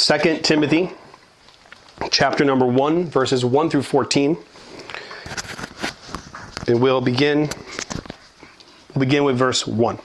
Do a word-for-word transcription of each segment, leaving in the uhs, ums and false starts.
Second Timothy, chapter number one, verses one through fourteen. And we'll begin, we'll begin with verse one.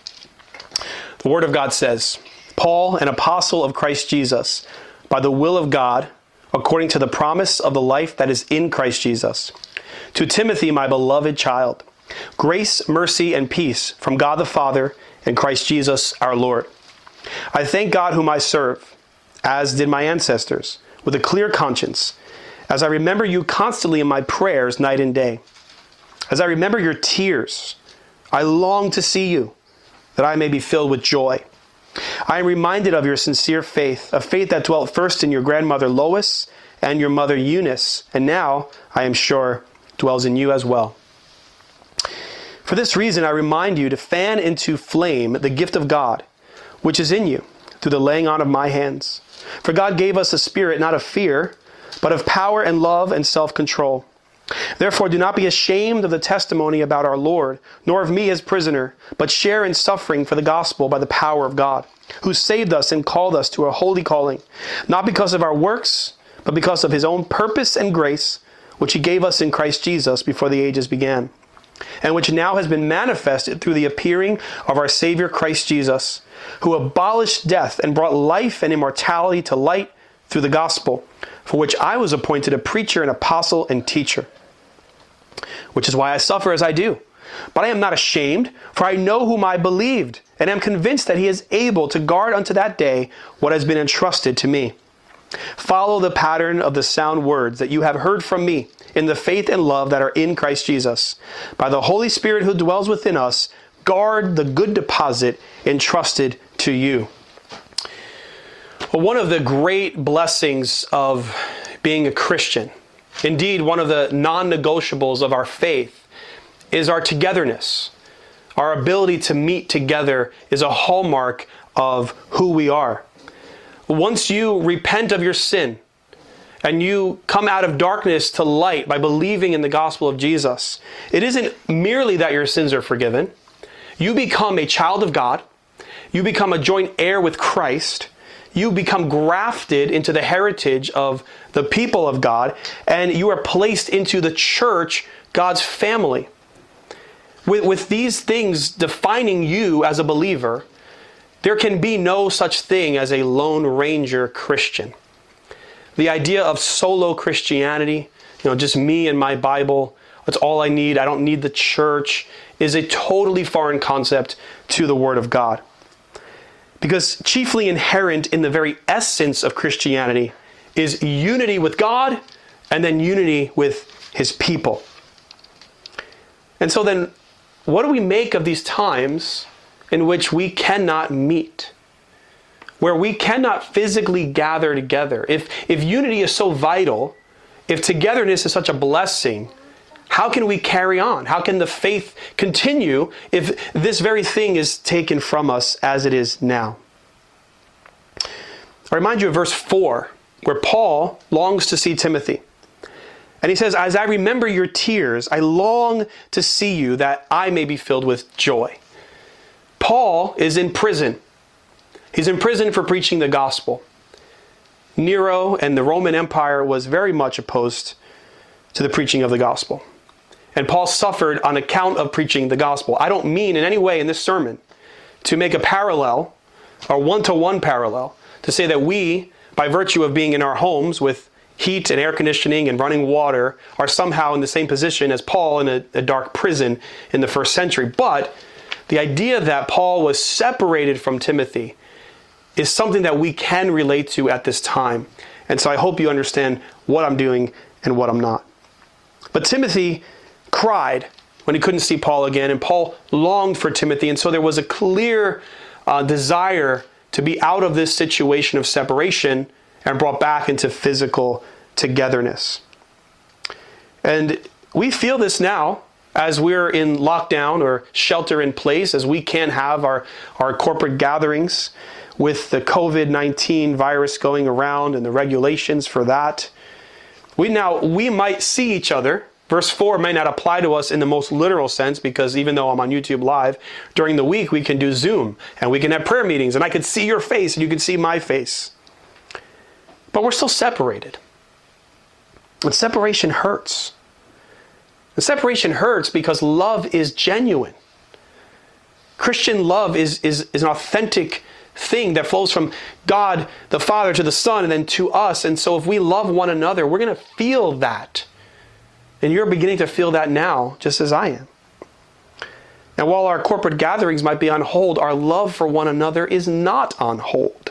The Word of God says, Paul, an apostle of Christ Jesus, by the will of God, according to the promise of the life that is in Christ Jesus. To Timothy, my beloved child, grace, mercy, and peace from God the Father and Christ Jesus our Lord. I thank God whom I serve, as did my ancestors, with a clear conscience, as I remember you constantly in my prayers night and day. As I remember your tears, I long to see you, that I may be filled with joy. I am reminded of your sincere faith, a faith that dwelt first in your grandmother Lois and your mother Eunice, and now, I am sure, dwells in you as well. For this reason, I remind you to fan into flame the gift of God, which is in you, through the laying on of my hands. For God gave us a spirit not of fear, but of power and love and self-control. Therefore, do not be ashamed of the testimony about our Lord, nor of me as prisoner, but share in suffering for the gospel by the power of God, who saved us and called us to a holy calling, not because of our works, but because of his own purpose and grace, which he gave us in Christ Jesus before the ages began, and which now has been manifested through the appearing of our Savior Christ Jesus, who abolished death and brought life and immortality to light through the gospel, for which I was appointed a preacher, an apostle, and teacher. Which is why I suffer as I do. But I am not ashamed, for I know whom I believed, and am convinced that he is able to guard unto that day what has been entrusted to me. Follow the pattern of the sound words that you have heard from me in the faith and love that are in Christ Jesus. By the Holy Spirit who dwells within us, guard the good deposit entrusted to you. Well, one of the great blessings of being a Christian, indeed one of the non-negotiables of our faith, is our togetherness. Our ability to meet together is a hallmark of who we are. Once you repent of your sin and you come out of darkness to light by believing in the gospel of Jesus, it isn't merely that your sins are forgiven. You become a child of God. You become a joint heir with Christ. You become grafted into the heritage of the people of God, and you are placed into the church, God's family. With, with these things defining you as a believer, there can be no such thing as a Lone Ranger Christian. The idea of solo Christianity, you know, just me and my Bible, that's all I need, I don't need the church, is a totally foreign concept to the Word of God. Because chiefly inherent in the very essence of Christianity is unity with God and then unity with his people. And so then, what do we make of these times in which we cannot meet? Where we cannot physically gather together? If, if unity is so vital, if togetherness is such a blessing, how can we carry on? How can the faith continue if this very thing is taken from us as it is now? I remind you of verse four, where Paul longs to see Timothy. And he says, as I remember your tears, I long to see you that I may be filled with joy. Paul is in prison. He's in prison for preaching the gospel. Nero and the Roman Empire was very much opposed to the preaching of the gospel. And Paul suffered on account of preaching the gospel. I don't mean in any way in this sermon to make a parallel, or one-to-one parallel, to say that we, by virtue of being in our homes with heat and air conditioning and running water, are somehow in the same position as Paul in a, a dark prison in the first century. But the idea that Paul was separated from Timothy is something that we can relate to at this time. And so I hope you understand what I'm doing and what I'm not. But Timothy cried when he couldn't see Paul again, and Paul longed for Timothy, and so there was a clear uh, desire to be out of this situation of separation and brought back into physical togetherness. And we feel this now as we're in lockdown or shelter in place, as we can't have our, our corporate gatherings with the covid nineteen virus going around and the regulations for that. We now, we might see each other. Verse four may not apply to us in the most literal sense, because even though I'm on YouTube Live, during the week we can do Zoom and we can have prayer meetings and I can see your face and you can see my face. but we're still separated. And separation hurts. And separation hurts because love is genuine. Christian love is, is, is an authentic thing that flows from God the Father to the Son and then to us. And so if we love one another, we're going to feel that. And you're beginning to feel that now, just as I am. And while our corporate gatherings might be on hold, our love for one another is not on hold.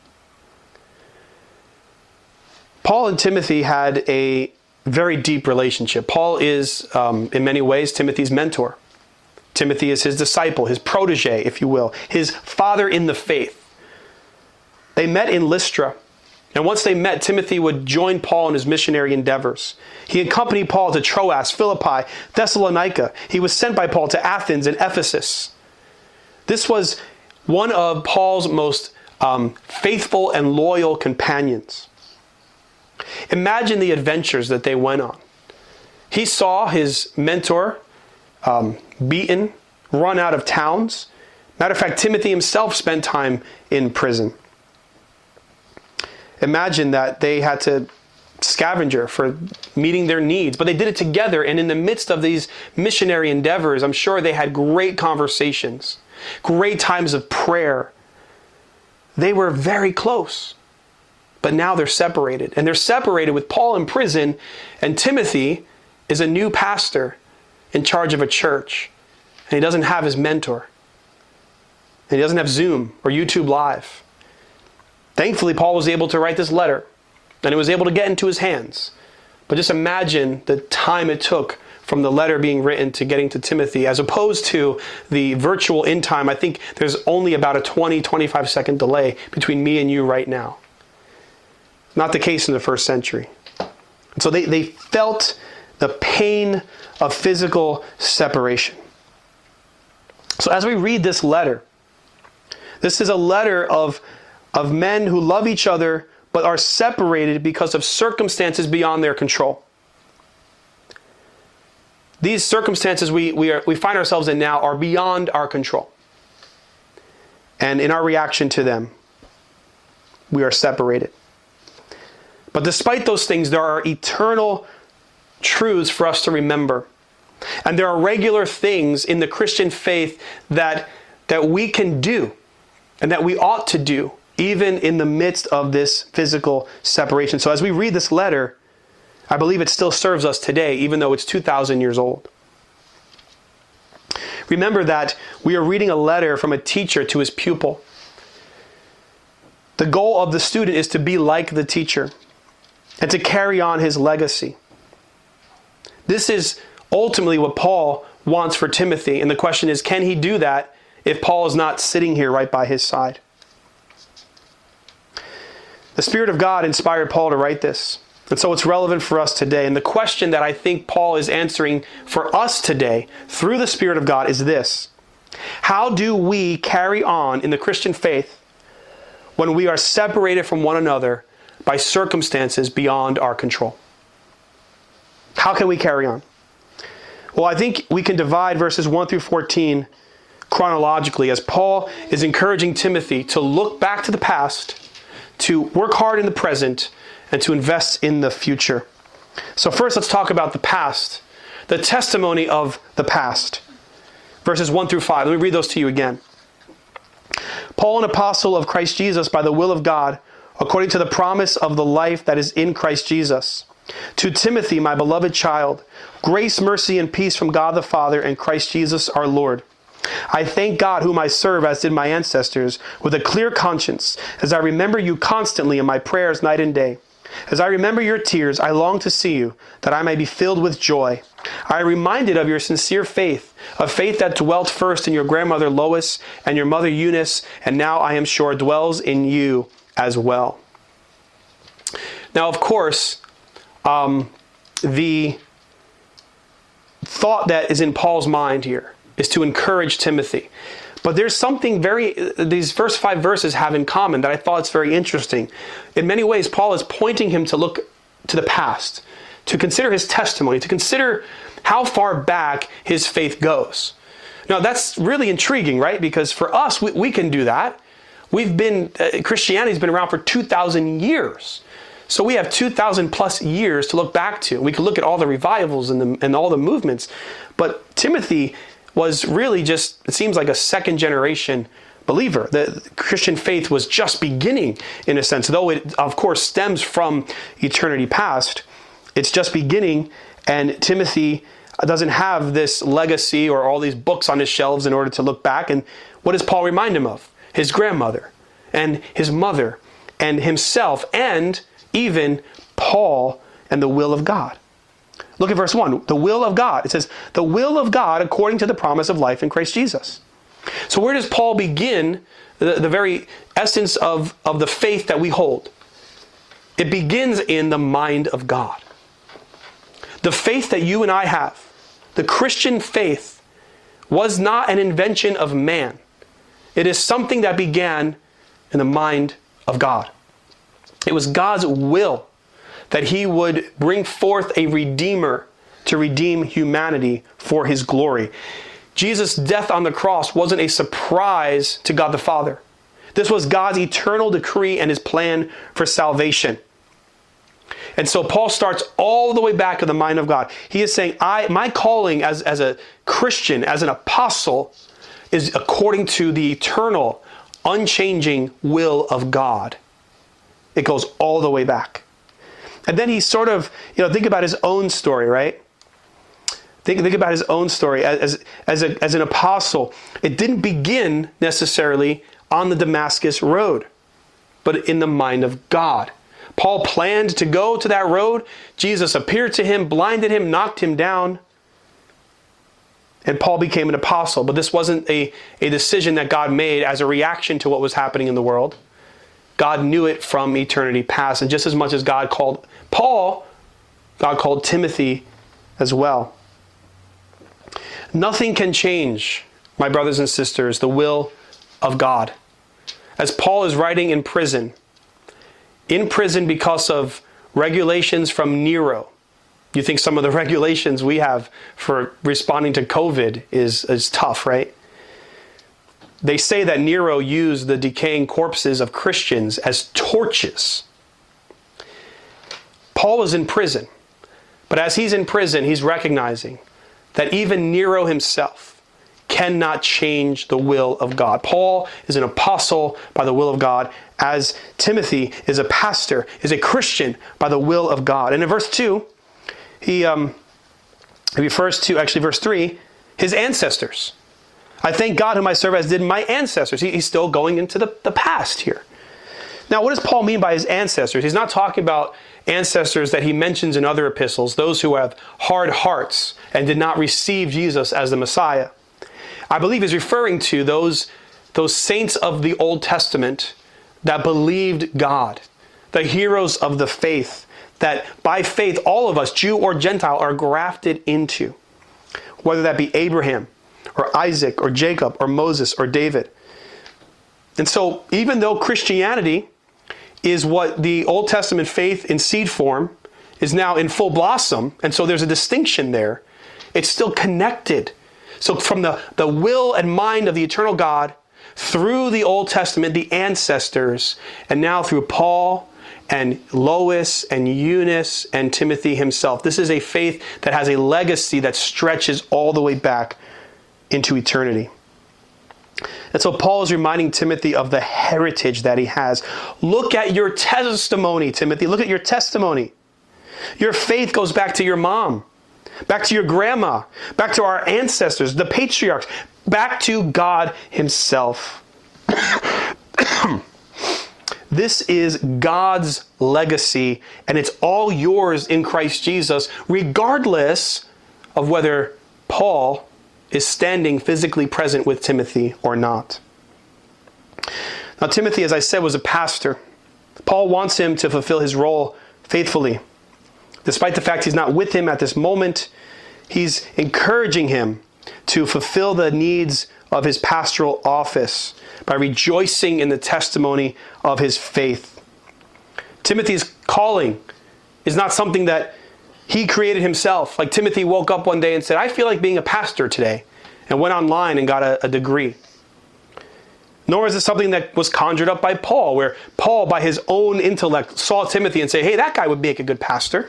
Paul and Timothy had a very deep relationship. Paul is, um, in many ways, Timothy's mentor. Timothy is his disciple, his protege, if you will, his father in the faith. They met in Lystra. And once they met, Timothy would join Paul in his missionary endeavors. He accompanied Paul to Troas, Philippi, Thessalonica. He was sent by Paul to Athens and Ephesus. This was one of Paul's most um, faithful and loyal companions. Imagine the adventures that they went on. He saw his mentor um, beaten, run out of towns. Matter of fact, Timothy himself spent time in prison. Imagine that they had to scavenger for meeting their needs, but they did it together. And in the midst of these missionary endeavors, I'm sure they had great conversations, great times of prayer. They were very close, but now they're separated. And they're separated with Paul in prison, and Timothy is a new pastor in charge of a church. And he doesn't have his mentor. And he doesn't have Zoom or YouTube Live. Thankfully, Paul was able to write this letter, and it was able to get into his hands. But just imagine the time it took from the letter being written to getting to Timothy, as opposed to the virtual in time. I think there's only about a twenty, twenty-five second delay between me and you right now. Not the case in the first century. And so they, they felt the pain of physical separation. So as we read this letter, this is a letter of of men who love each other but are separated because of circumstances beyond their control. These circumstances we, we, are, we find ourselves in now are beyond our control. And in our reaction to them, we are separated. But despite those things, there are eternal truths for us to remember. And there are regular things in the Christian faith that, that we can do and that we ought to do, even in the midst of this physical separation. So as we read this letter, I believe it still serves us today, even though it's two thousand years old. Remember that we are reading a letter from a teacher to his pupil. The goal of the student is to be like the teacher and to carry on his legacy. This is ultimately what Paul wants for Timothy. And the question is, can he do that if Paul is not sitting here right by his side? The Spirit of God inspired Paul to write this. And so it's relevant for us today. And the question that I think Paul is answering for us today through the Spirit of God is this: how do we carry on in the Christian faith when we are separated from one another by circumstances beyond our control? How can we carry on? Well, I think we can divide verses one through fourteen chronologically, as Paul is encouraging Timothy to look back to the past, to work hard in the present, and to invest in the future. So first, let's talk about the past, the testimony of the past. Verses one through five. Let me read those to you again. Paul, an apostle of Christ Jesus by the will of God, according to the promise of the life that is in Christ Jesus. To Timothy, my beloved child, grace, mercy, and peace from God the Father and Christ Jesus our Lord. I thank God, whom I serve as did my ancestors, with a clear conscience, as I remember you constantly in my prayers night and day. As I remember your tears, I long to see you, that I may be filled with joy. I am reminded of your sincere faith, a faith that dwelt first in your grandmother Lois and your mother Eunice, and now I am sure dwells in you as well. Now, of course, um, the thought that is in Paul's mind here is to encourage Timothy. But there's something very, these first five verses have in common that I thought is very interesting. In many ways, Paul is pointing him to look to the past, to consider his testimony, to consider how far back his faith goes. Now, that's really intriguing, right? Because for us, we, we can do that. We've been, uh, Christianity's been around for two thousand years. So we have two thousand plus years to look back to. We could look at all the revivals and, the, and all the movements. But Timothy was really just, it seems like a second generation believer. The Christian faith was just beginning in a sense, though it of course stems from eternity past. It's just beginning, and Timothy doesn't have this legacy or all these books on his shelves in order to look back. And what does Paul remind him of? His grandmother and his mother and himself and even Paul and the will of God. Look at verse one, the will of God. It says, the will of God according to the promise of life in Christ Jesus. So where does Paul begin the, the very essence of, of the faith that we hold? It begins in the mind of God. The faith that you and I have, the Christian faith, was not an invention of man. It is something that began in the mind of God. It was God's will that he would bring forth a redeemer to redeem humanity for his glory. Jesus' death on the cross wasn't a surprise to God the Father. This was God's eternal decree and his plan for salvation. And so Paul starts all the way back in the mind of God. He is saying, I, my calling as, as a Christian, as an apostle, is according to the eternal, unchanging will of God. It goes all the way back. And then he sort of, you know, think about his own story, right? Think, think about his own story. As, as, a, as an apostle, it didn't begin necessarily on the Damascus road, but in the mind of God. Paul planned to go to that road. Jesus appeared to him, blinded him, knocked him down. And Paul became an apostle. But this wasn't a, a decision that God made as a reaction to what was happening in the world. God knew it from eternity past. And just as much as God called Paul, God called Timothy as well. Nothing can change, my brothers and sisters, the will of God. As Paul is writing in prison, in prison because of regulations from Nero. You think some of the regulations we have for responding to COVID is, is tough, right? They say that Nero used the decaying corpses of Christians as torches. Paul was in prison, but as he's in prison, he's recognizing that even Nero himself cannot change the will of God. Paul is an apostle by the will of God, as Timothy is a pastor, is a Christian by the will of God. And in verse two, he, um, he refers to, actually verse three, his ancestors. I thank God whom I serve as did my ancestors. He, he's still going into the, the past here. Now, what does Paul mean by his ancestors? He's not talking about ancestors that he mentions in other epistles, those who have hard hearts and did not receive Jesus as the Messiah. I believe he's referring to those, those saints of the Old Testament that believed God, the heroes of the faith, that by faith all of us, Jew or Gentile, are grafted into, whether that be Abraham or Isaac or Jacob or Moses or David. And so even though Christianity is what the Old Testament faith in seed form is now in full blossom, and so there's a distinction there, it's still connected. So from the, the will and mind of the eternal God, through the Old Testament, the ancestors, and now through Paul and Lois and Eunice and Timothy himself. This is a faith that has a legacy that stretches all the way back into eternity. And so Paul is reminding Timothy of the heritage that he has. Look at your testimony, Timothy. Look at your testimony. Your faith goes back to your mom, back to your grandma, back to our ancestors, the patriarchs, back to God himself. This is God's legacy, and it's all yours in Christ Jesus, regardless of whether Paul is standing physically present with Timothy or not. Now, Timothy, as I said, was a pastor. Paul wants him to fulfill his role faithfully. Despite the fact he's not with him at this moment, he's encouraging him to fulfill the needs of his pastoral office by rejoicing in the testimony of his faith. Timothy's calling is not something that he created himself. Like Timothy woke up one day and said, I feel like being a pastor today, and went online and got a, a degree. Nor is it something that was conjured up by Paul, where Paul, by his own intellect, saw Timothy and said, hey, that guy would make a good pastor.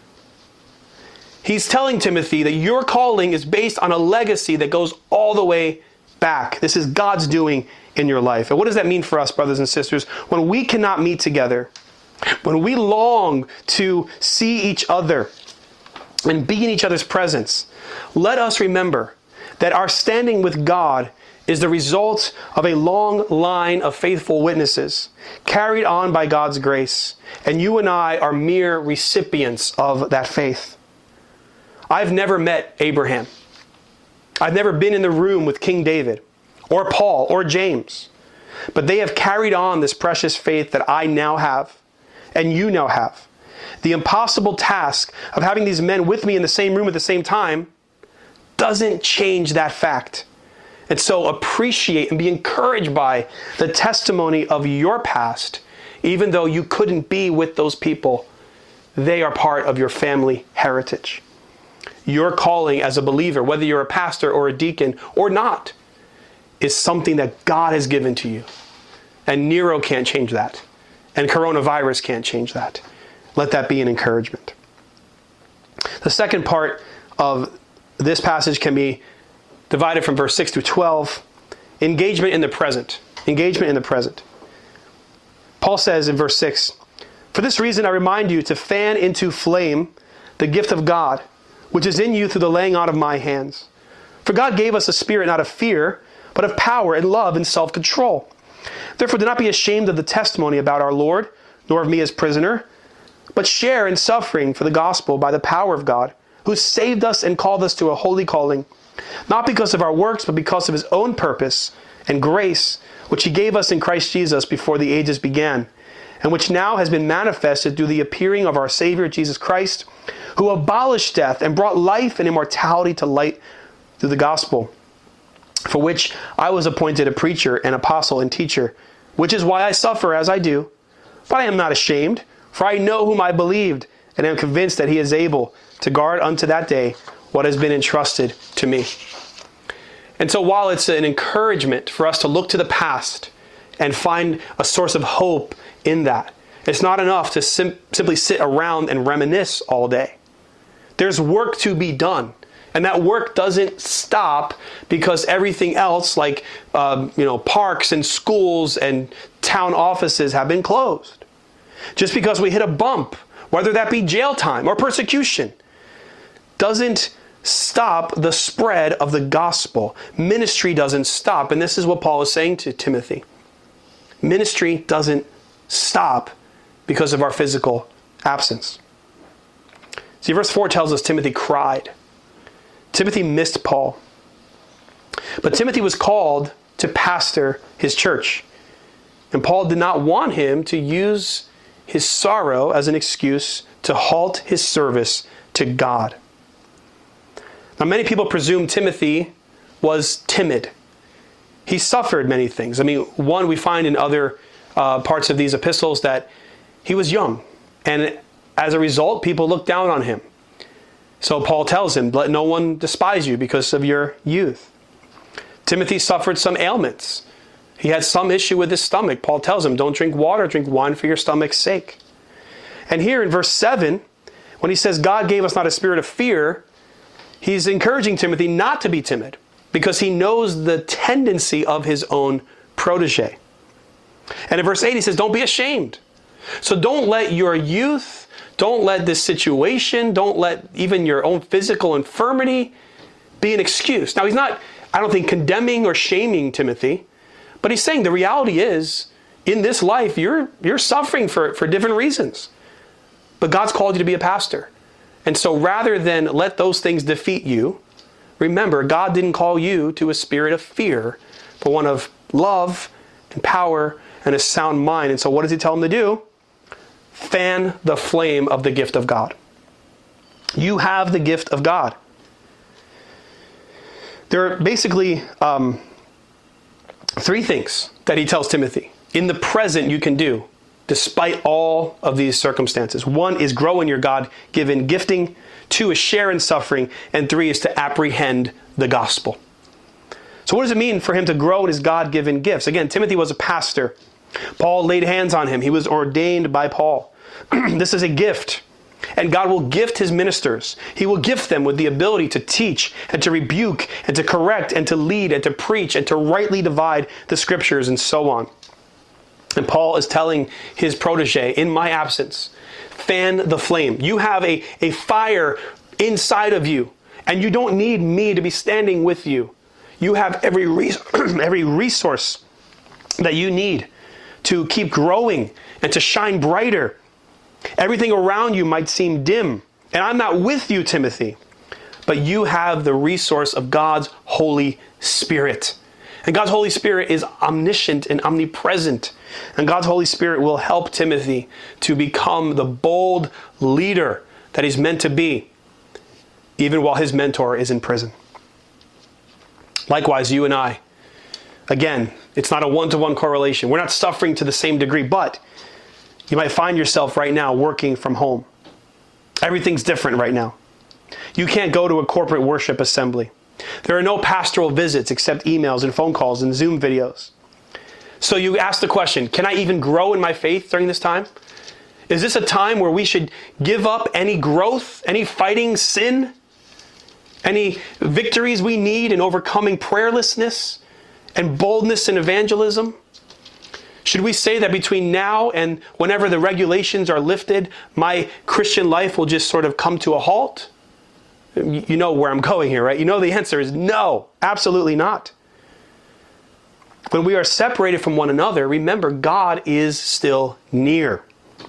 He's telling Timothy that your calling is based on a legacy that goes all the way back. This is God's doing in your life. And what does that mean for us, brothers and sisters? When we cannot meet together, when we long to see each other and be in each other's presence, let us remember that our standing with God is the result of a long line of faithful witnesses carried on by God's grace. And you and I are mere recipients of that faith. I've never met Abraham. I've never been in the room with King David or Paul or James. But they have carried on this precious faith that I now have and you now have. The impossible task of having these men with me in the same room at the same time doesn't change that fact. And so appreciate and be encouraged by the testimony of your past, even though you couldn't be with those people. They are part of your family heritage. Your calling as a believer, whether you're a pastor or a deacon or not, is something that God has given to you. And Nero can't change that. And coronavirus can't change that. Let that be an encouragement. The second part of this passage can be divided from verse six through twelve. Engagement in the present. Engagement in the present. Paul says in verse six, for this reason I remind you to fan into flame the gift of God, which is in you through the laying on of my hands. For God gave us a spirit not of fear, but of power and love and self-control. Therefore do not be ashamed of the testimony about our Lord, nor of me as prisoner, but share in suffering for the gospel by the power of God, who saved us and called us to a holy calling, not because of our works, but because of his own purpose and grace, which he gave us in Christ Jesus before the ages began, and which now has been manifested through the appearing of our Savior Jesus Christ, who abolished death and brought life and immortality to light through the gospel, for which I was appointed a preacher, an apostle, and teacher, which is why I suffer as I do. But I am not ashamed, for I know whom I believed, and am convinced that he is able to guard unto that day what has been entrusted to me. And so while it's an encouragement for us to look to the past and find a source of hope in that, it's not enough to sim- simply sit around and reminisce all day. There's work to be done. And that work doesn't stop because everything else, like um, you know, parks and schools and town offices, have been closed. Just because we hit a bump, whether that be jail time or persecution, doesn't stop the spread of the gospel. Ministry doesn't stop. And this is what Paul is saying to Timothy. Ministry doesn't stop because of our physical absence. See, verse four tells us Timothy cried. Timothy missed Paul. But Timothy was called to pastor his church. And Paul did not want him to use his sorrow as an excuse to halt his service to God. Now, many people presume Timothy was timid. He suffered many things. I mean, one, we find in other uh, parts of these epistles that he was young. And as a result, people looked down on him. So Paul tells him, let no one despise you because of your youth. Timothy suffered some ailments. He had some issue with his stomach. Paul tells him, don't drink water, drink wine for your stomach's sake. And here in verse seven, when he says God gave us not a spirit of fear, he's encouraging Timothy not to be timid because he knows the tendency of his own protege. And in verse eight, he says, don't be ashamed. So don't let your youth, don't let this situation, don't let even your own physical infirmity be an excuse. Now, he's not, I don't think, condemning or shaming Timothy, but he's saying the reality is, in this life, you're you're suffering for, for different reasons. But God's called you to be a pastor. And so rather than let those things defeat you, remember, God didn't call you to a spirit of fear, but one of love and power and a sound mind. And so what does he tell him to do? Fan the flame of the gift of God. You have the gift of God. There are basically um, three things that he tells Timothy. In the present you can do, despite all of these circumstances. One is grow in your God-given gifting. Two is share in suffering. And three is to apprehend the gospel. So what does it mean for him to grow in his God-given gifts? Again, Timothy was a pastor. Paul laid hands on him. He was ordained by Paul. This is a gift. And God will gift his ministers. He will gift them with the ability to teach and to rebuke and to correct and to lead and to preach and to rightly divide the scriptures and so on. And Paul is telling his protege, in my absence, fan the flame. You have a, a fire inside of you, and you don't need me to be standing with you. You have every res- every resource that you need to keep growing and to shine brighter. Everything around you might seem dim, and I'm not with you, Timothy, but you have the resource of God's Holy Spirit. And God's Holy Spirit is omniscient and omnipresent. And God's Holy Spirit will help Timothy to become the bold leader that he's meant to be, even while his mentor is in prison. Likewise, you and I, again, it's not a one-to-one correlation. We're not suffering to the same degree, but you might find yourself right now working from home. Everything's different right now. You can't go to a corporate worship assembly. There are no pastoral visits except emails and phone calls and Zoom videos. So you ask the question, can I even grow in my faith during this time? Is this a time where we should give up any growth, any fighting sin, any victories we need in overcoming prayerlessness and boldness in evangelism? Should we say that between now and whenever the regulations are lifted, my Christian life will just sort of come to a halt? You know where I'm going here, right? You know the answer is no, absolutely not. When we are separated from one another, remember, God is still near.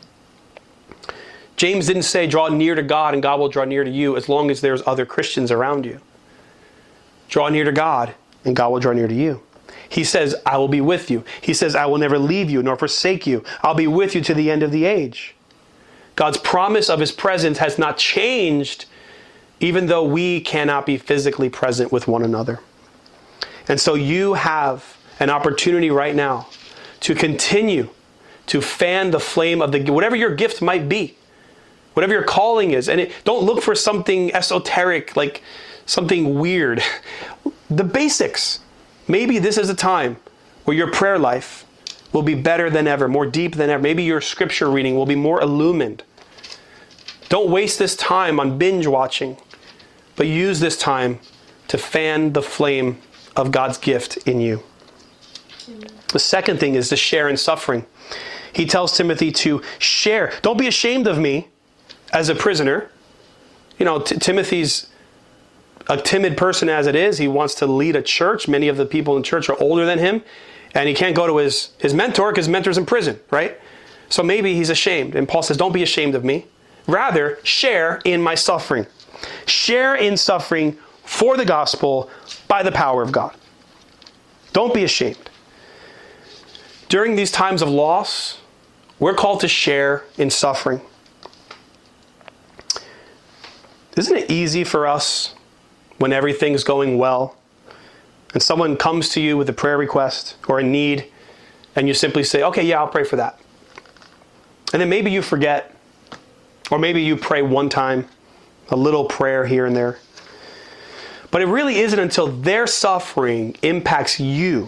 James didn't say draw near to God and God will draw near to you as long as there's other Christians around you. Draw near to God and God will draw near to you. He says, I will be with you. He says, I will never leave you nor forsake you. I'll be with you to the end of the age. God's promise of his presence has not changed, even though we cannot be physically present with one another. And so you have an opportunity right now to continue to fan the flame of the, whatever your gift might be, whatever your calling is. And it, don't look for something esoteric, like something weird. The basics. Maybe this is a time where your prayer life will be better than ever, more deep than ever. Maybe your scripture reading will be more illumined. Don't waste this time on binge watching, but use this time to fan the flame of God's gift in you. Amen. The second thing is to share in suffering. He tells Timothy to share. Don't be ashamed of me as a prisoner. You know, T- Timothy's a timid person as it is. He wants to lead a church. Many of the people in church are older than him, and he can't go to his, his mentor because his mentor's in prison, right? So maybe he's ashamed. And Paul says, don't be ashamed of me. Rather, share in my suffering. Share in suffering for the gospel by the power of God. Don't be ashamed. During these times of loss, we're called to share in suffering. Isn't it easy for us when everything's going well and someone comes to you with a prayer request or a need and you simply say, okay, yeah, I'll pray for that. And then maybe you forget, or maybe you pray one time, a little prayer here and there. But it really isn't until their suffering impacts you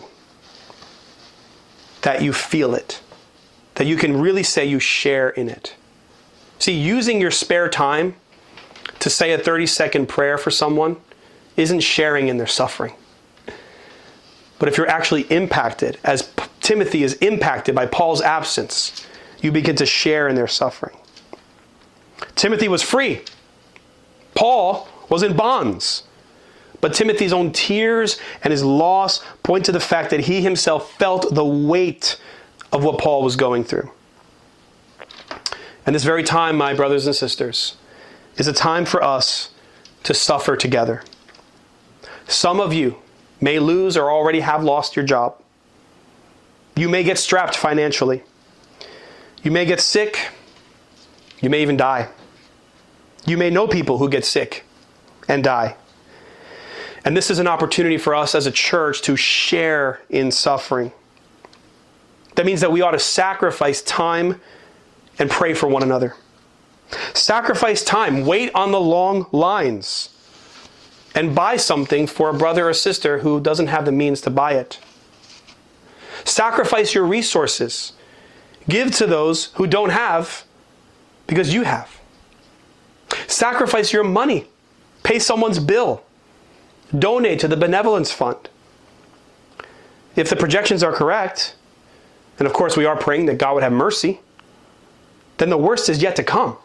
that you feel it, that you can really say you share in it. See, using your spare time to say a thirty-second prayer for someone isn't sharing in their suffering. But if you're actually impacted, as P- Timothy is impacted by Paul's absence, you begin to share in their suffering. Timothy was free. Paul was in bonds. But Timothy's own tears and his loss point to the fact that he himself felt the weight of what Paul was going through. And this very time, my brothers and sisters, is a time for us to suffer together. Some of you may lose or already have lost your job. You may get strapped financially. You may get sick. You may even die. You may know people who get sick and die. And this is an opportunity for us as a church to share in suffering. That means that we ought to sacrifice time and pray for one another. Sacrifice time. Wait on the long lines. and buy something for a brother or sister who doesn't have the means to buy it. Sacrifice your resources. Give to those who don't have because you have. Sacrifice your money. Pay someone's bill. Donate to the benevolence fund. If the projections are correct, and of course we are praying that God would have mercy, then the worst is yet to come.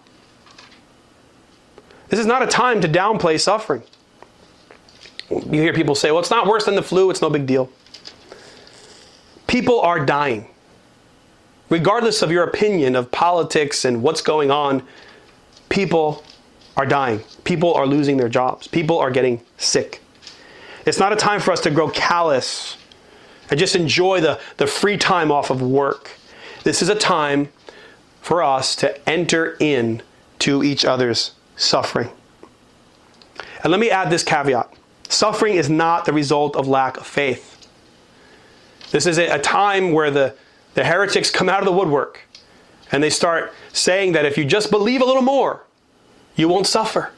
This is not a time to downplay suffering. You hear people say, well, it's not worse than the flu, it's no big deal. People are dying. Regardless of your opinion of politics and what's going on, people are dying. People are losing their jobs. People are getting sick. It's not a time for us to grow callous and just enjoy the, the free time off of work. This is a time for us to enter in to each other's suffering. And let me add this caveat. Suffering is not the result of lack of faith. This is a, a time where the, the heretics come out of the woodwork and they start saying that if you just believe a little more, you won't suffer.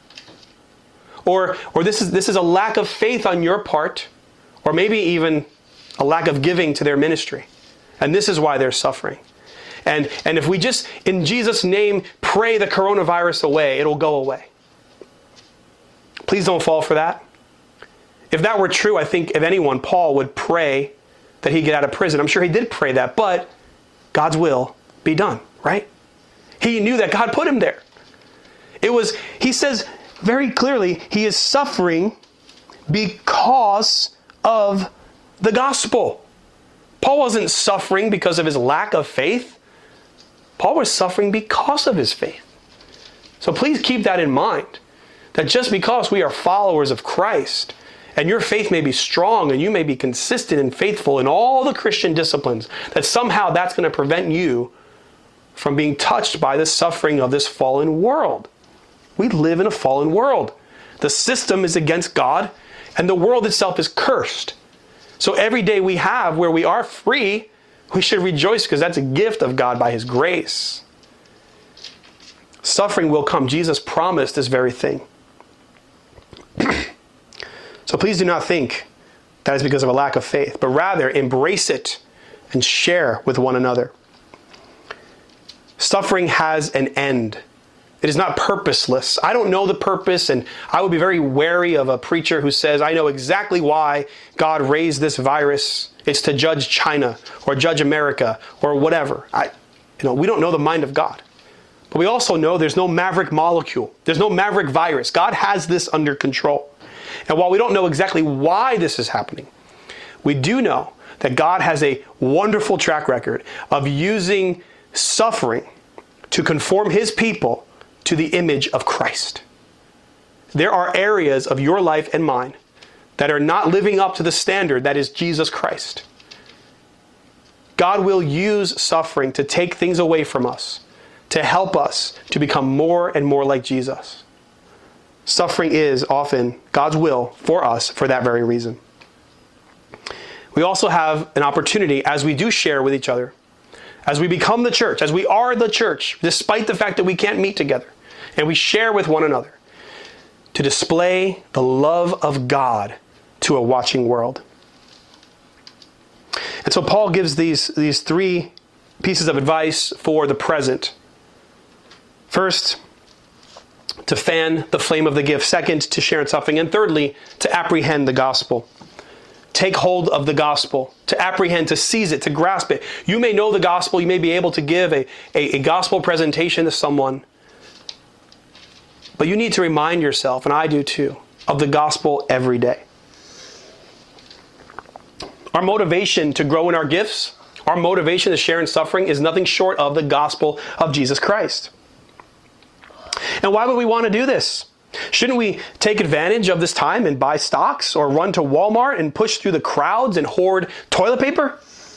Or, or this is, this is a lack of faith on your part, or maybe even a lack of giving to their ministry. And this is why they're suffering. And, and if we just, in Jesus' name, pray the coronavirus away, it'll go away. Please don't fall for that. If that were true, I think if anyone, Paul would pray that he get out of prison. I'm sure he did pray that, but God's will be done, right? He knew that God put him there. It was, he says very clearly, he is suffering because of the gospel. Paul wasn't suffering because of his lack of faith. Paul was suffering because of his faith. So please keep that in mind, that just because we are followers of Christ, and your faith may be strong and you may be consistent and faithful in all the Christian disciplines, that somehow that's going to prevent you from being touched by the suffering of this fallen world. We live in a fallen world. The system is against God and the world itself is cursed. So every day we have where we are free, we should rejoice because that's a gift of God by His grace. Suffering will come. Jesus promised this very thing. So please do not think that is because of a lack of faith, but rather embrace it and share with one another. Suffering has an end. It is not purposeless. I don't know the purpose, and I would be very wary of a preacher who says, I know exactly why God raised this virus. It's to judge China or judge America or whatever. I, you know, we don't know the mind of God. But we also know there's no maverick molecule. There's no maverick virus. God has this under control. And while we don't know exactly why this is happening, we do know that God has a wonderful track record of using suffering to conform His people to the image of Christ. There are areas of your life and mine that are not living up to the standard that is Jesus Christ. God will use suffering to take things away from us, to help us to become more and more like Jesus. Suffering is often God's will for us for that very reason. We also have an opportunity as we do share with each other, as we become the church, as we are the church, despite the fact that we can't meet together, and we share with one another, to display the love of God to a watching world. And so Paul gives these, these three pieces of advice for the present. First, to fan the flame of the gift. Second, to share in suffering. And thirdly, to apprehend the gospel. Take hold of the gospel, to apprehend, to seize it, to grasp it. You may know the gospel. You may be able to give a, a, a gospel presentation to someone. But you need to remind yourself, and I do too, of the gospel every day. Our motivation to grow in our gifts, our motivation to share in suffering is nothing short of the gospel of Jesus Christ. And why would we want to do this? Shouldn't we take advantage of this time and buy stocks or run to Walmart and push through the crowds and hoard toilet paper?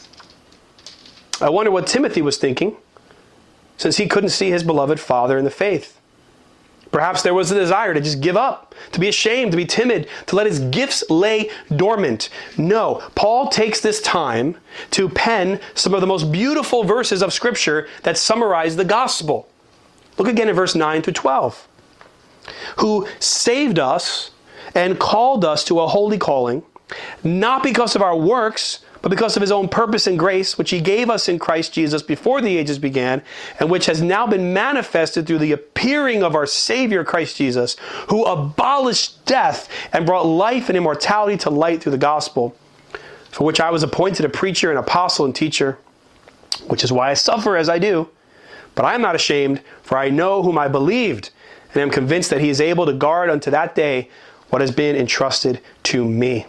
I wonder what Timothy was thinking, since he couldn't see his beloved father in the faith. Perhaps there was a desire to just give up, to be ashamed, to be timid, to let his gifts lay dormant. No, Paul takes this time to pen some of the most beautiful verses of Scripture that summarize the gospel. Look again at verse nine through twelve. Who saved us and called us to a holy calling, not because of our works, but because of his own purpose and grace, which he gave us in Christ Jesus before the ages began, and which has now been manifested through the appearing of our Savior Christ Jesus, who abolished death and brought life and immortality to light through the gospel, for which I was appointed a preacher and apostle and teacher, which is why I suffer as I do. But I am not ashamed, for I know whom I believed, and am convinced that he is able to guard unto that day what has been entrusted to me.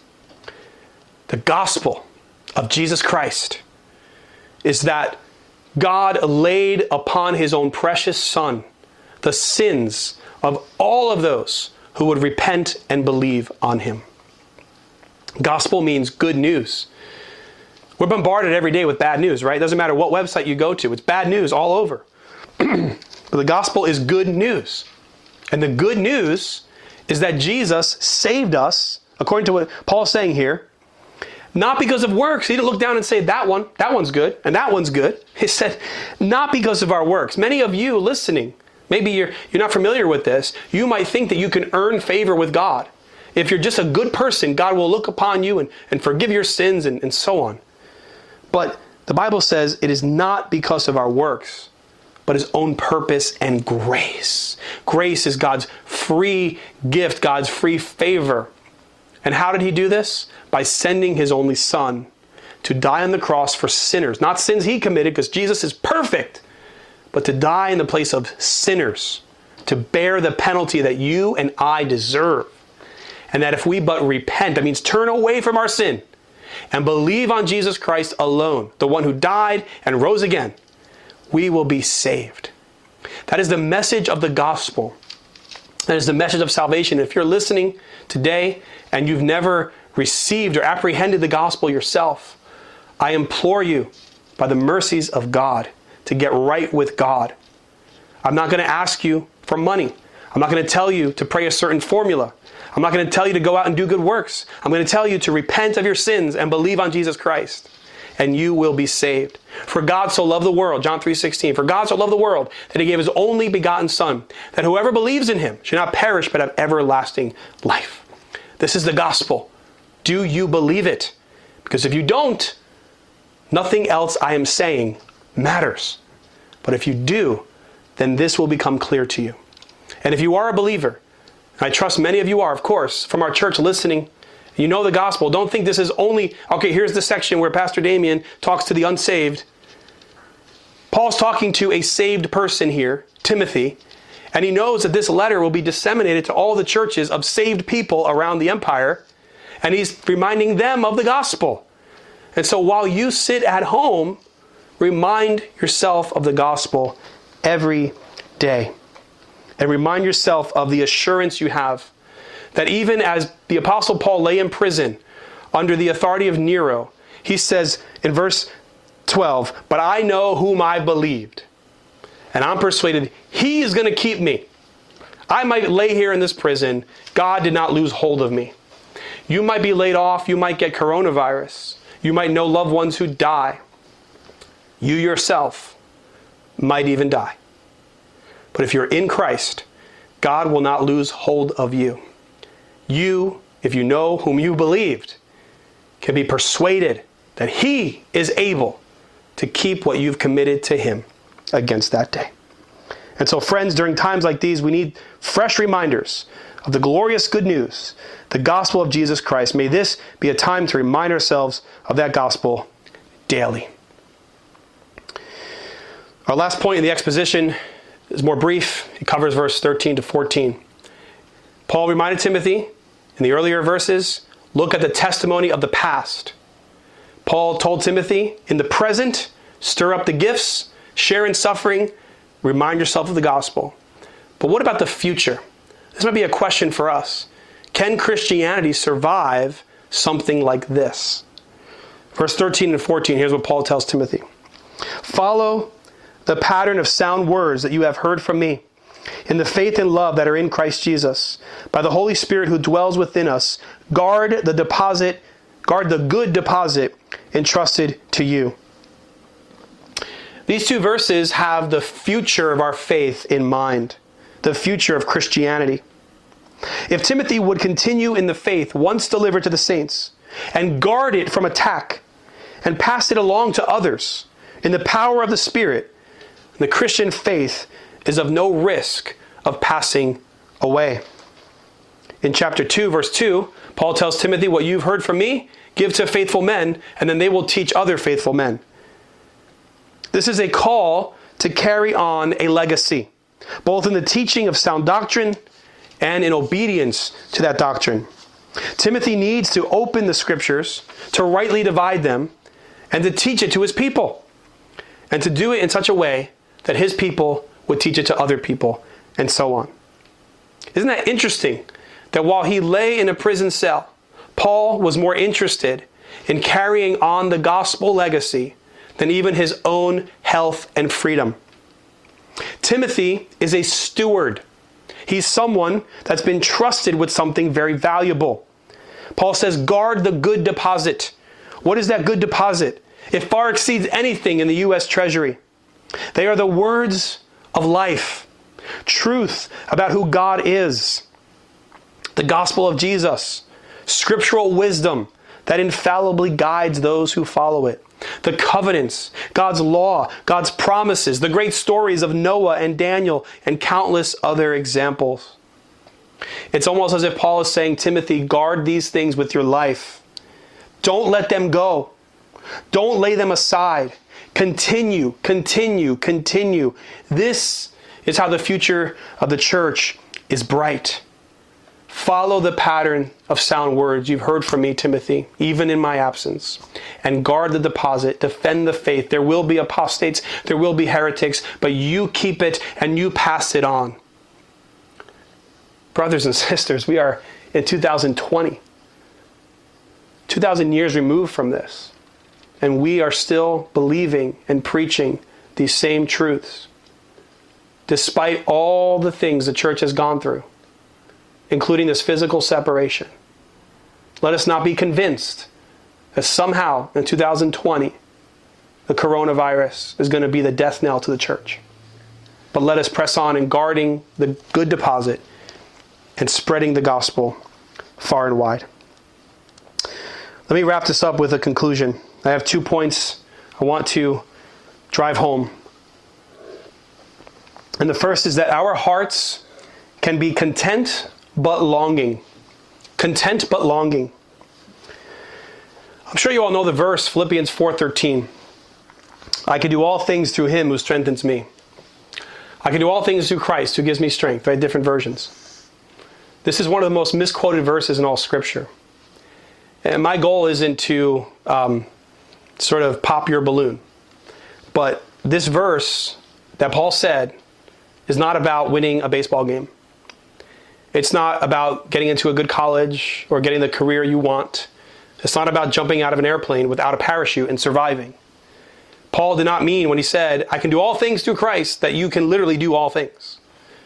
The gospel of Jesus Christ is that God laid upon his own precious Son the sins of all of those who would repent and believe on him. Gospel means good news. We're bombarded every day with bad news, right? It doesn't matter what website you go to. It's bad news all over. But the gospel is good news. And the good news is that Jesus saved us, according to what Paul's saying here, not because of works. He didn't look down and say, that one, that one's good, and that one's good. He said, not because of our works. Many of you listening, maybe you're, you're not familiar with this, you might think that you can earn favor with God. If you're just a good person, God will look upon you and, and forgive your sins and, and so on. But the Bible says it is not because of our works, but his own purpose and grace. Grace is God's free gift, God's free favor. And how did he do this? By sending his only Son to die on the cross for sinners. Not sins he committed, because Jesus is perfect, but to die in the place of sinners, to bear the penalty that you and I deserve. And that if we but repent, that means turn away from our sin and believe on Jesus Christ alone, the one who died and rose again, we will be saved. That is the message of the gospel. That is the message of salvation. If you're listening today and you've never received or apprehended the gospel yourself, I implore you, by the mercies of God, to get right with God. I'm not going to ask you for money. I'm not going to tell you to pray a certain formula. I'm not going to tell you to go out and do good works. I'm going to tell you to repent of your sins and believe on Jesus Christ, and you will be saved. For God so loved the world, John three sixteen, for God so loved the world that he gave his only begotten Son, that whoever believes in him should not perish but have everlasting life. This is the gospel. Do you believe it? Because if you don't, nothing else I am saying matters. But if you do, then this will become clear to you. And if you are a believer, I trust many of you are, of course, from our church listening, you know the gospel. Don't think this is only, okay, here's the section where Pastor Damien talks to the unsaved. Paul's talking to a saved person here, Timothy, and he knows that this letter will be disseminated to all the churches of saved people around the empire, and he's reminding them of the gospel. And so while you sit at home, remind yourself of the gospel every day. And remind yourself of the assurance you have that even as the Apostle Paul lay in prison under the authority of Nero, he says in verse twelve, but I know whom I believed, and I'm persuaded he is going to keep me. I might lay here in this prison. God did not lose hold of me. You might be laid off. You might get coronavirus. You might know loved ones who die. You yourself might even die. But if you're in Christ, God will not lose hold of you. You, if you know whom you believed, can be persuaded that he is able to keep what you've committed to him against that day. And so, friends, during times like these, we need fresh reminders of the glorious good news, the gospel of Jesus Christ. May this be a time to remind ourselves of that gospel daily. Our last point in the exposition is more brief. It covers verse thirteen to fourteen. Paul reminded Timothy in the earlier verses, look at the testimony of the past. Paul told Timothy, in the present, stir up the gifts, share in suffering, remind yourself of the gospel. But what about the future? This might be a question for us. Can Christianity survive something like this? Verse thirteen and fourteen, here's what Paul tells Timothy. Follow the pattern of sound words that you have heard from me, in the faith and love that are in Christ Jesus. By the Holy Spirit who dwells within us, guard the deposit, guard the good deposit entrusted to you. These two verses have the future of our faith in mind, the future of Christianity. If Timothy would continue in the faith once delivered to the saints, and guard it from attack, and pass it along to others in the power of the Spirit, the Christian faith is of no risk of passing away. In chapter two, verse two, Paul tells Timothy, what you've heard from me, give to faithful men, and then they will teach other faithful men. This is a call to carry on a legacy, both in the teaching of sound doctrine and in obedience to that doctrine. Timothy needs to open the scriptures, to rightly divide them, and to teach it to his people, and to do it in such a way that his people would teach it to other people, and so on. Isn't that interesting? That while he lay in a prison cell, Paul was more interested in carrying on the gospel legacy than even his own health and freedom. Timothy is a steward. He's someone that's been trusted with something very valuable. Paul says, guard the good deposit. What is that good deposit? It far exceeds anything in the U S Treasury. They are the words of life, truth about who God is, the gospel of Jesus, scriptural wisdom that infallibly guides those who follow it, the covenants, God's law, God's promises, the great stories of Noah and Daniel, and countless other examples. It's almost as if Paul is saying, Timothy, guard these things with your life. Don't let them go. Don't lay them aside. Continue, continue, continue. This is how the future of the church is bright. Follow the pattern of sound words you've heard from me, Timothy, even in my absence. And guard the deposit, defend the faith. There will be apostates, there will be heretics, but you keep it and you pass it on. Brothers and sisters, we are in two thousand twenty. two thousand years removed from this. And we are still believing and preaching these same truths, despite all the things the church has gone through, including this physical separation. Let us not be convinced that somehow in two thousand twenty, the coronavirus is going to be the death knell to the church. But let us press on in guarding the good deposit and spreading the gospel far and wide. Let me wrap this up with a conclusion. I have two points I want to drive home. And the first is that our hearts can be content but longing. Content but longing. I'm sure you all know the verse, Philippians four thirteen. I can do all things through him who strengthens me. I can do all things through Christ who gives me strength. Very different versions. This is one of the most misquoted verses in all Scripture. And my goal isn't to um, sort of pop your balloon. But this verse that Paul said is not about winning a baseball game. It's not about getting into a good college or getting the career you want. It's not about jumping out of an airplane without a parachute and surviving. Paul did not mean when he said, I can do all things through Christ, that you can literally do all things.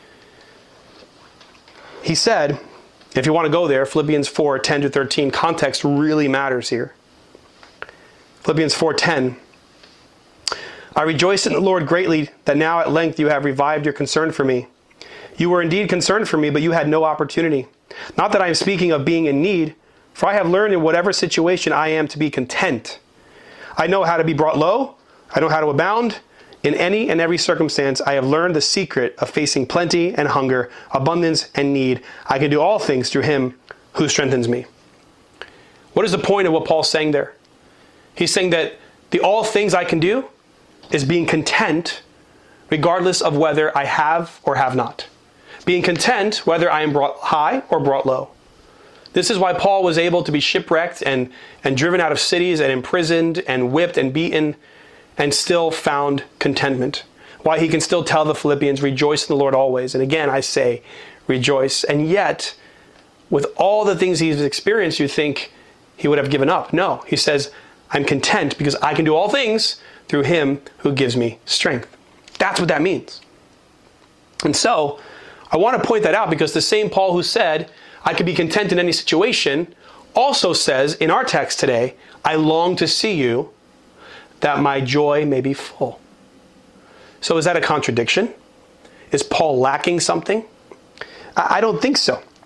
He said, if you want to go there, Philippians four ten to thirteen, context really matters here. Philippians four ten, I rejoice in the Lord greatly that now at length you have revived your concern for me. You were indeed concerned for me, but you had no opportunity. Not that I am speaking of being in need, for I have learned in whatever situation I am to be content. I know how to be brought low. I know how to abound. In any and every circumstance, I have learned the secret of facing plenty and hunger, abundance and need. I can do all things through him who strengthens me. What is the point of what Paul's saying there? He's saying that the all things I can do is being content regardless of whether I have or have not. Being content whether I am brought high or brought low. This is why Paul was able to be shipwrecked and, and driven out of cities and imprisoned and whipped and beaten and still found contentment. Why he can still tell the Philippians, rejoice in the Lord always. And again, I say, rejoice. And yet, with all the things he's experienced, you think he would have given up. No, he says, I'm content because I can do all things through him who gives me strength. That's what that means. And so, I want to point that out because the same Paul who said, I can be content in any situation, also says in our text today, I long to see you, that my joy may be full. So is that a contradiction? Is Paul lacking something? I don't think so.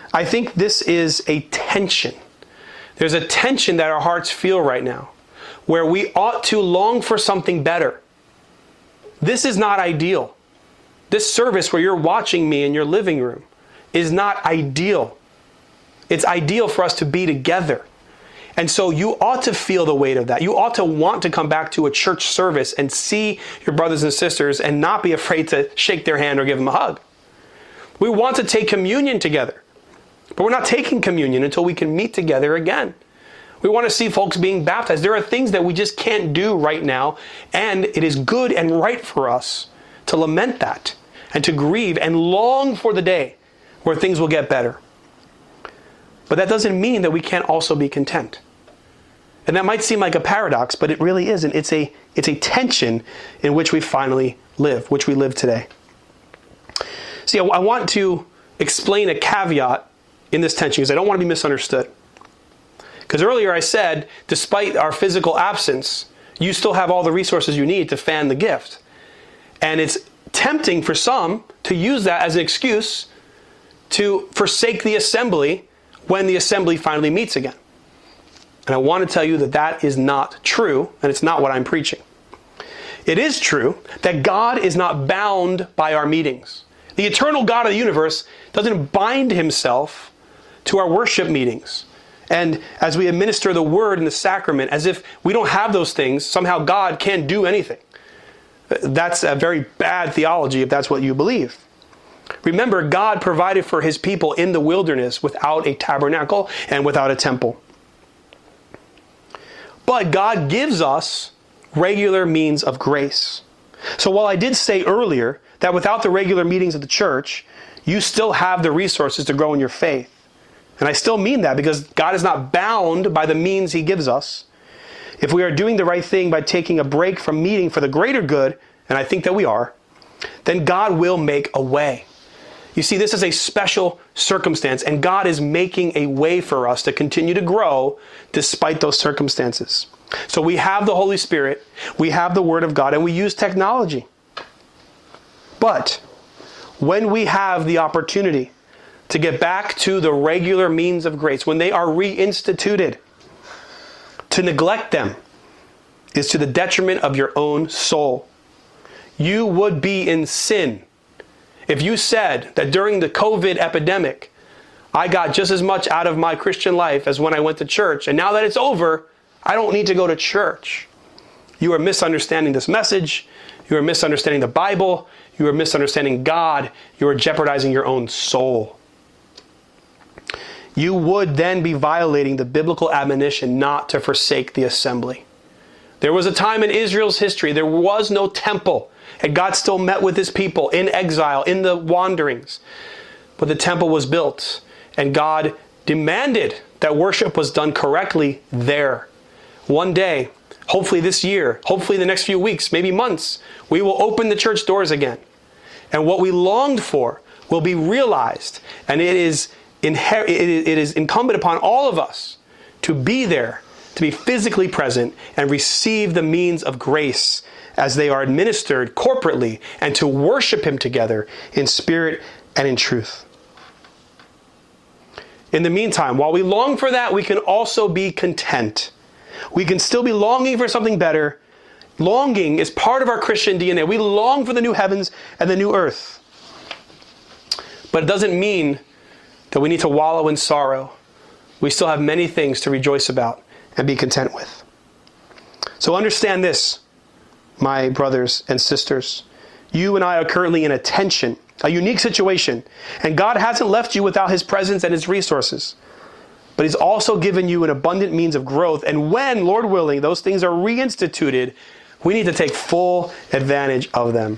I think this is a tension. There's a tension that our hearts feel right now, where we ought to long for something better. This is not ideal. This service where you're watching me in your living room is not ideal. It's ideal for us to be together. And so you ought to feel the weight of that. You ought to want to come back to a church service and see your brothers and sisters and not be afraid to shake their hand or give them a hug. We want to take communion together, but we're not taking communion until we can meet together again. We want to see folks being baptized. There are things that we just can't do right now, and it is good and right for us to lament that and to grieve and long for the day where things will get better. But that doesn't mean that we can't also be content. And that might seem like a paradox, but it really isn't. It's a, it's a tension in which we finally live, which we live today. See, I, I want to explain a caveat in this tension because I don't want to be misunderstood. Because earlier I said, despite our physical absence, you still have all the resources you need to fan the gift. And it's tempting for some to use that as an excuse to forsake the assembly when the assembly finally meets again. And I want to tell you that that is not true, and it's not what I'm preaching. It is true that God is not bound by our meetings. The eternal God of the universe doesn't bind himself to our worship meetings. And as we administer the word and the sacrament, as if we don't have those things, somehow God can't do anything. That's a very bad theology if that's what you believe. Remember, God provided for his people in the wilderness without a tabernacle and without a temple. But God gives us regular means of grace. So while I did say earlier that without the regular meetings of the church, you still have the resources to grow in your faith. And I still mean that because God is not bound by the means he gives us. If we are doing the right thing by taking a break from meeting for the greater good, and I think that we are, then God will make a way. You see, this is a special circumstance, and God is making a way for us to continue to grow despite those circumstances. So we have the Holy Spirit, we have the Word of God, and we use technology. But when we have the opportunity to get back to the regular means of grace, when they are reinstituted, to neglect them is to the detriment of your own soul. You would be in sin if you said that during the COVID epidemic, I got just as much out of my Christian life as when I went to church, and now that it's over, I don't need to go to church. You are misunderstanding this message. You are misunderstanding the Bible. You are misunderstanding God. You are jeopardizing your own soul. You would then be violating the biblical admonition not to forsake the assembly. There was a time in Israel's history, there was no temple, and God still met with his people in exile, in the wanderings. But the temple was built, and God demanded that worship was done correctly there. One day, hopefully this year, hopefully in the next few weeks, maybe months, we will open the church doors again. And what we longed for will be realized, and it is Inher- it is incumbent upon all of us to be there, to be physically present, and receive the means of grace as they are administered corporately, and to worship him together in spirit and in truth. In the meantime, while we long for that, we can also be content. We can still be longing for something better. Longing is part of our Christian D N A. We long for the new heavens and the new earth. But it doesn't mean that we need to wallow in sorrow. We still have many things to rejoice about and be content with. So understand this, my brothers and sisters. You and I are currently in a tension, a unique situation, and God hasn't left you without his presence and his resources. But he's also given you an abundant means of growth, and when, Lord willing, those things are reinstituted, we need to take full advantage of them.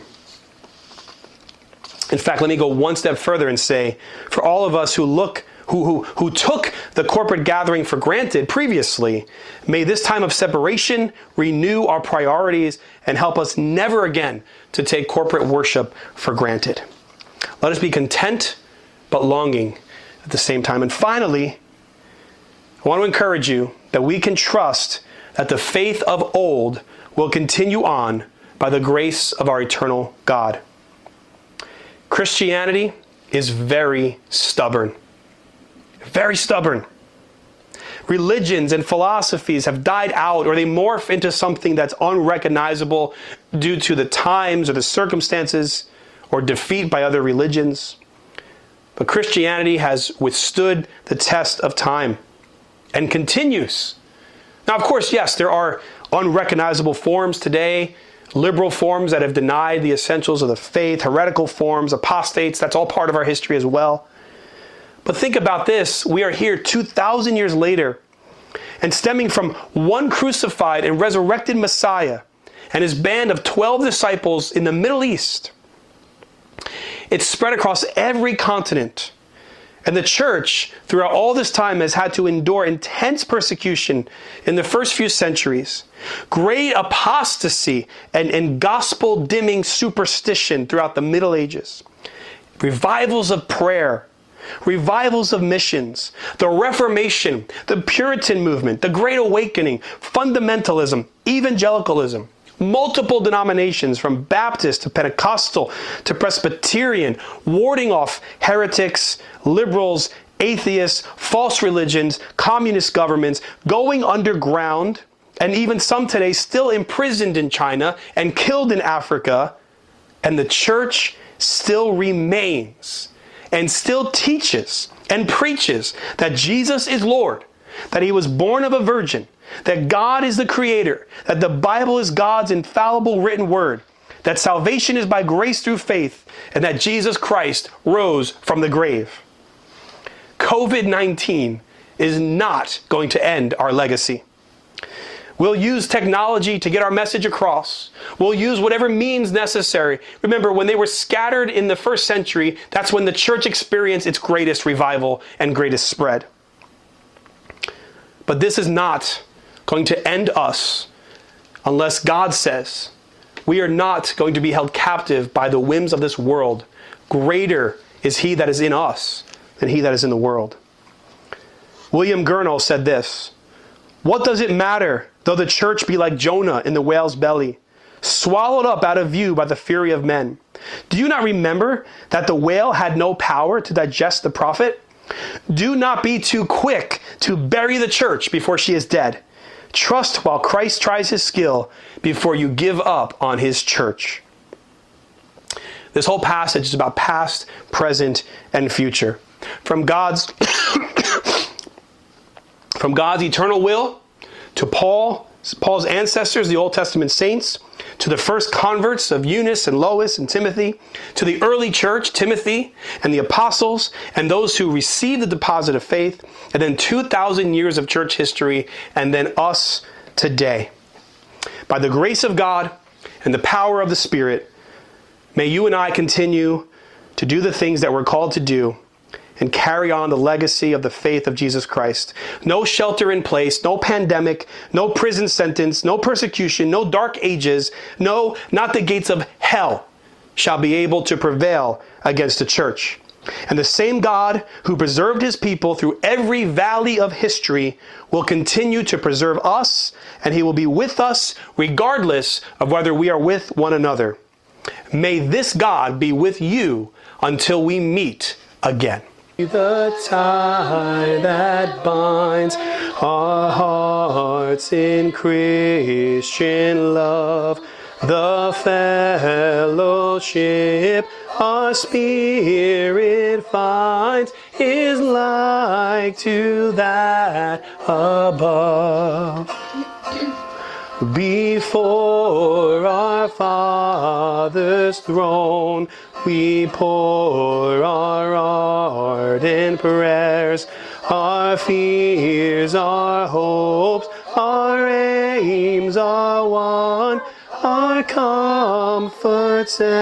In fact, let me go one step further and say, for all of us who look, who, who, who took the corporate gathering for granted previously, may this time of separation renew our priorities and help us never again to take corporate worship for granted. Let us be content, but longing at the same time. And finally, I want to encourage you that we can trust that the faith of old will continue on by the grace of our eternal God. Christianity is very stubborn. very stubborn. Religions and philosophies have died out, or they morph into something that's unrecognizable due to the times or the circumstances or defeat by other religions. But Christianity has withstood the test of time and continues. Now, of course, yes, there are unrecognizable forms today, liberal forms that have denied the essentials of the faith, heretical forms, apostates. That's all part of our history as well. But think about this. We are here two thousand years later, and stemming from one crucified and resurrected Messiah and his band of twelve disciples in the Middle East. It's spread across every continent. And the church, throughout all this time, has had to endure intense persecution in the first few centuries, great apostasy and, and gospel-dimming superstition throughout the Middle Ages, revivals of prayer, revivals of missions, the Reformation, the Puritan movement, the Great Awakening, fundamentalism, evangelicalism, multiple denominations from Baptist to Pentecostal to Presbyterian, warding off heretics, liberals, atheists, false religions, communist governments, going underground, and even some today still imprisoned in China and killed in Africa. And the church still remains and still teaches and preaches that Jesus is Lord, that he was born of a virgin, that God is the creator, that the Bible is God's infallible written word, that salvation is by grace through faith, and that Jesus Christ rose from the grave. covid nineteen is not going to end our legacy. We'll use technology to get our message across. We'll use whatever means necessary. Remember, when they were scattered in the first century, that's when the church experienced its greatest revival and greatest spread. But this is not going to end us unless God says we are not going to be held captive by the whims of this world. Greater is he that is in us than he that is in the world. William Gurnall said this: "What does it matter though the church be like Jonah in the whale's belly, swallowed up out of view by the fury of men? Do you not remember that the whale had no power to digest the prophet? Do not be too quick to bury the church before she is dead. Trust while Christ tries his skill before you give up on his church." This whole passage is about past, present, and future. From God's from God's eternal will to Paul, Paul's ancestors, the Old Testament saints, to the first converts of Eunice and Lois and Timothy, to the early church, Timothy, and the apostles, and those who received the deposit of faith, and then two thousand years of church history, and then us today. By the grace of God and the power of the Spirit, may you and I continue to do the things that we're called to do and carry on the legacy of the faith of Jesus Christ. No shelter in place, no pandemic, no prison sentence, no persecution, no dark ages, no, not the gates of hell shall be able to prevail against the church. And the same God who preserved his people through every valley of history will continue to preserve us, and he will be with us regardless of whether we are with one another. May this God be with you until we meet again. The tie that binds our hearts in Christian love, the fellowship our spirit finds is like to that above. Before our Father's throne, we pour our ardent prayers, our fears, our hopes, our aims are one, our comforts